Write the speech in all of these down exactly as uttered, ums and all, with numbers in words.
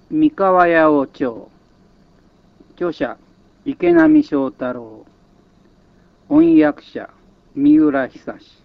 三河屋お町。著者池波正太郎。翻訳者三浦久志。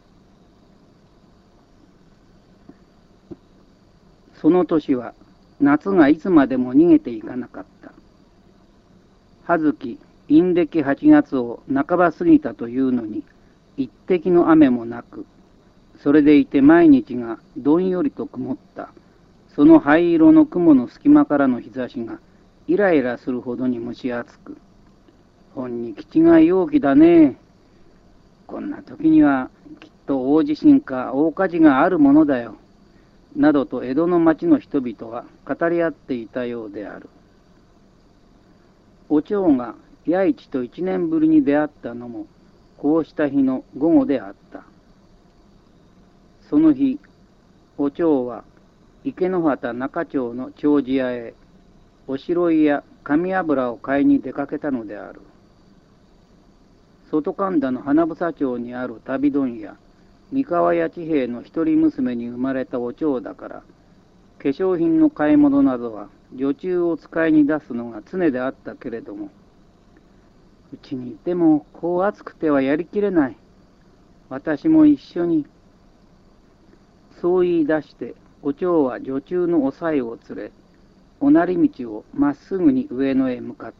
その年は夏がいつまでも逃げていかなかった。葉月陰暦はちがつを半ば過ぎたというのに一滴の雨もなく、それでいて毎日がどんよりと曇った。その灰色の雲の隙間からの日差しがイライラするほどに蒸し暑く、ほんに気違い陽気だね。こんな時にはきっと大地震か大火事があるものだよ。などと江戸の町の人々は語り合っていたようである。お蝶が弥一と一年ぶりに出会ったのもこうした日の午後であった。その日、お蝶は池之端中町の丁子屋へおしろいや紙油を買いに出かけたのである。外神田の花房町にある旅問屋三河屋治兵衛の一人娘に生まれたお蝶だから、化粧品の買い物などは女中を使いに出すのが常であったけれども、うちにいてもこう暑くてはやりきれない。私も一緒に。そう言い出してお蝶は女中のおさいを連れ、おなり道をまっすぐに上野へ向かった。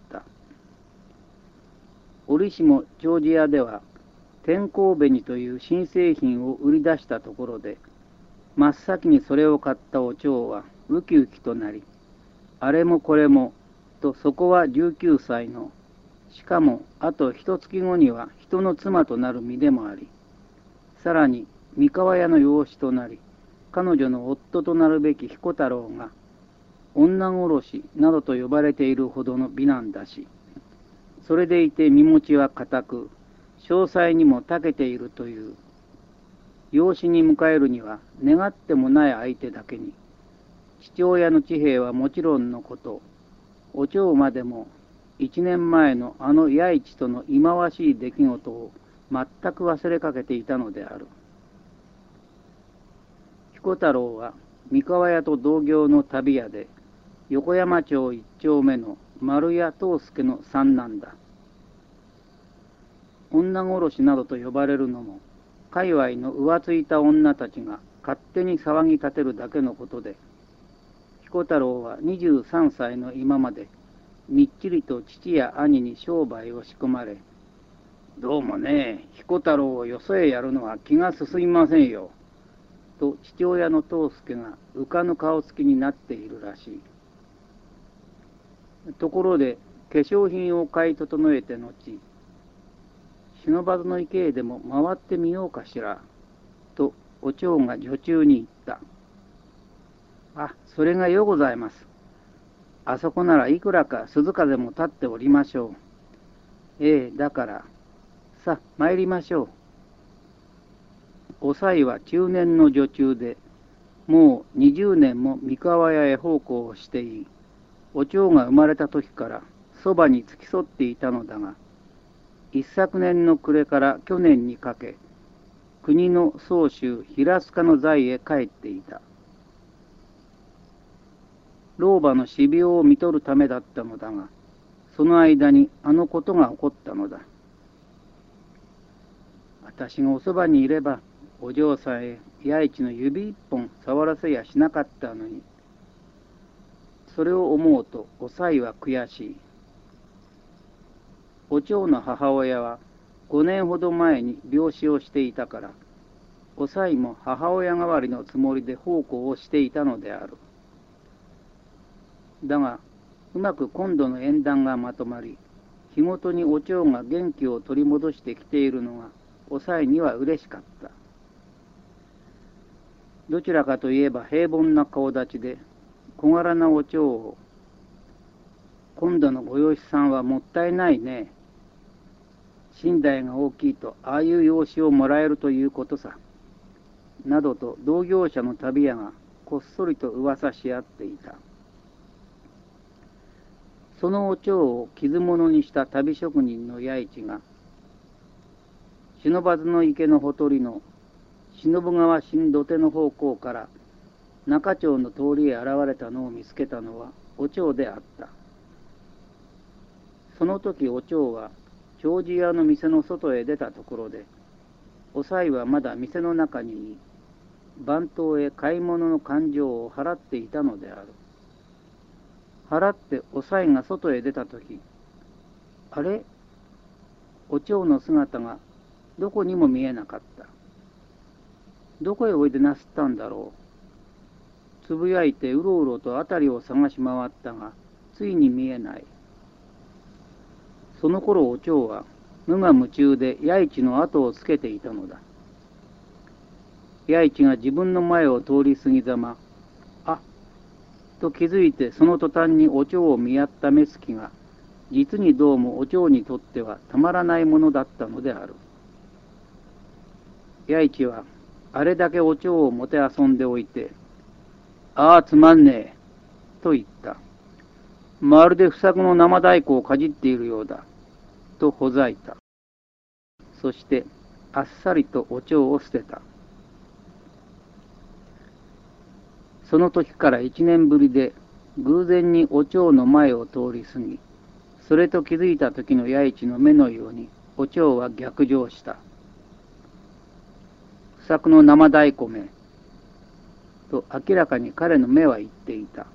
折しも丁子屋では天候紅という新製品を売り出したところで、真っ先にそれを買ったお蝶はウキウキとなり、あれもこれもと、そこはじゅうきゅうさいの、しかもあと一月後には人の妻となる身でもあり、さらに三河屋の養子となり、彼女の夫となるべき彦太郎が女殺しなどと呼ばれているほどの美男だし、それでいて身持ちは固く、詳細にも長けているという、養子に迎えるには願ってもない相手だけに、父親の治兵衛はもちろんのこと、お蝶までも一年前のあの弥一との忌まわしい出来事を全く忘れかけていたのである。彦太郎は三河屋と同業の旅屋で、横山町一丁目の丸屋藤助の三男だ。女殺しなどと呼ばれるのも、界隈の浮ついた女たちが勝手に騒ぎ立てるだけのことで、彦太郎はにじゅうさんさいの今までみっちりと父や兄に商売を仕込まれ、どうもね、彦太郎をよそへやるのは気が進みませんよ、と父親の藤助が浮かぬ顔つきになっているらしい。ところで化粧品を買い整えて後、不忍の池へでも回ってみようかしら、とお蝶が女中に言った。あ、それがようございます。あそこならいくらか鈴風も立っておりましょう。ええ、だから、さ、参りましょう。おさいは中年の女中で、もうにじゅうねんも三河屋へ奉公をしていい、お蝶が生まれた時からそばに付き添っていたのだが、一昨年の暮れから去年にかけ、国の宗州平塚の在へ帰っていた。老婆の死病を見とるためだったのだが、その間にあのことが起こったのだ。私がおそばにいれば、お嬢さんへ弥一の指一本触らせやしなかったのに。それを思うとおさいは悔しい。お蝶の母親はごねんほど前に病死をしていたから、おさいも母親代わりのつもりで奉公をしていたのである。だが、うまく今度の縁談がまとまり、日ごとにお蝶が元気を取り戻してきているのが、おさいには嬉しかった。どちらかといえば平凡な顔立ちで、小柄なお蝶を、今度のご養子さんはもったいないね。身代が大きいとああいう養子をもらえるということさ。などと同業者の旅屋がこっそりと噂し合っていた。そのお蝶を傷物にした旅職人の弥一が、不忍の池のほとりの忍川新土手の方向から中町の通りへ現れたのを見つけたのはお蝶であった。その時お蝶は丁子屋の店の外へ出たところで、おさいはまだ店の中にい、番頭へ買い物の勘定を払っていたのである。払っておさいが外へ出た時、あれ、お蝶の姿がどこにも見えなかった。どこへおいでなすったんだろう。つぶやいてうろうろと辺りを探し回ったが、ついに見えない。その頃お蝶は無我夢中で弥一の後をつけていたのだ。弥一が自分の前を通り過ぎざま、あっと気づいてその途端にお蝶を見やった目つきが、実にどうもお蝶にとってはたまらないものだったのである。弥一はあれだけお蝶をもてあそんでおいて、ああつまんねえと言った。まるで不作の生太鼓をかじっているようだとほざいた。そしてあっさりとお蝶を捨てた。その時から一年ぶりで偶然にお蝶の前を通り過ぎ、それと気づいた時の弥一の目のようにお蝶は逆上した。不作の生太鼓めと明らかに彼の目は言っていた。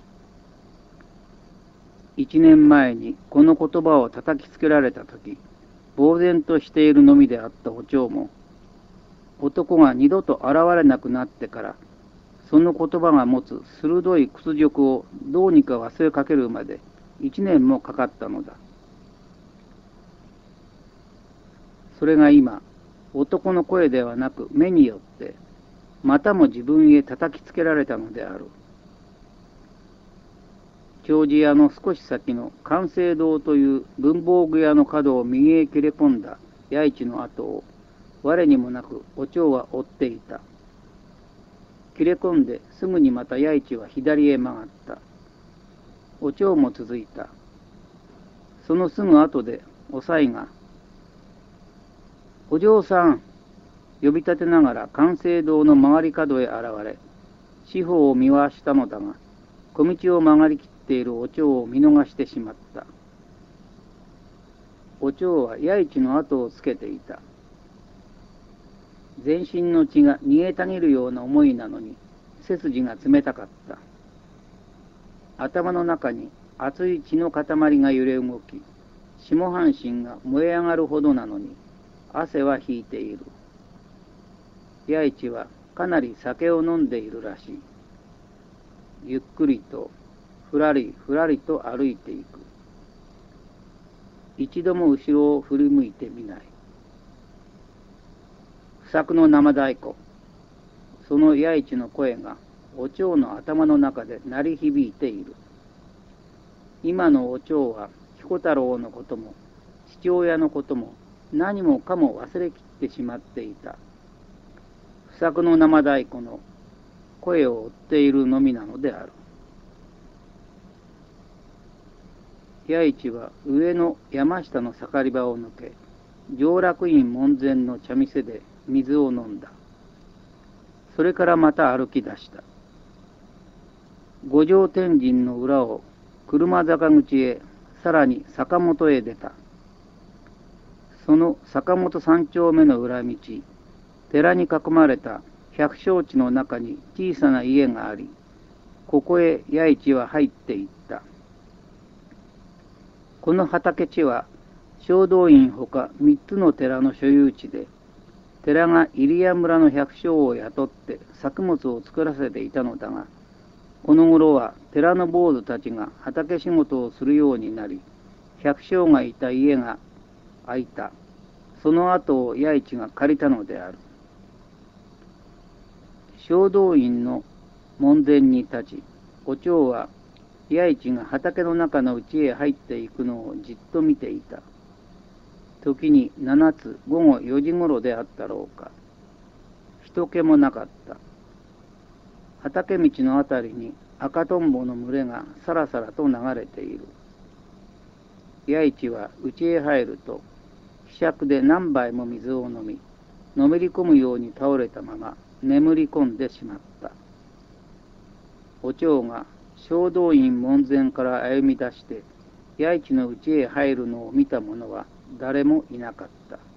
一年前にこの言葉を叩きつけられた時、呆然としているのみであったお蝶も、男が二度と現れなくなってから、その言葉が持つ鋭い屈辱をどうにか忘れかけるまで一年もかかったのだ。それが今、男の声ではなく目によって、またも自分へ叩きつけられたのである。丁子屋の少し先の寛政堂という文房具屋の角を右へ切れ込んだ弥一の後を、我にもなくお蝶は追っていた。切れ込んですぐにまた弥一は左へ曲がった。お蝶も続いた。そのすぐ後でおさいが、お嬢さん、呼び立てながら寛政堂の曲がり角へ現れ、四方を見回したのだが、小道を曲がりきっているお蝶を見逃してしまった。お蝶は弥一の後をつけていた。全身の血が煮えたぎるような思いなのに、背筋が冷たかった。頭の中に熱い血の塊が揺れ動き、下半身が燃え上がるほどなのに、汗は引いている。弥一はかなり酒を飲んでいるらしい。ゆっくりとふらりふらりと歩いていく。一度も後ろを振り向いてみない。不作の生太鼓、その弥一の声がお蝶の頭の中で鳴り響いている。今のお蝶は彦太郎のことも父親のことも何もかも忘れきってしまっていた。不作の生太鼓の声を追っているのみなのである。弥一は上の山下の盛り場を抜け、上楽院門前の茶店で水を飲んだ。それからまた歩き出した。五条天神の裏を車坂口へ、さらに坂本へ出た。その坂本三丁目の裏道、寺に囲まれた百姓地の中に小さな家があり、ここへ弥一は入っていった。この畑地は正道院ほか三つの寺の所有地で、寺が入谷村の百姓を雇って作物を作らせていたのだが、この頃は寺の坊主たちが畑仕事をするようになり、百姓がいた家が空いた。その後を弥一が借りたのである。正道院の門前に立ち、お蝶は弥一が畑の中の家へ入っていくのをじっと見ていた。時に七つ午後四時ごろであったろうか。人気もなかった。畑道のあたりに赤とんぼの群れがさらさらと流れている。弥一は家へ入ると、ひしゃくで何杯も水を飲み、のめり込むように倒れたまま眠り込んでしまった。 お蝶が正道院門前から歩み出して、八市のうちへ入るのを見た者は誰もいなかった。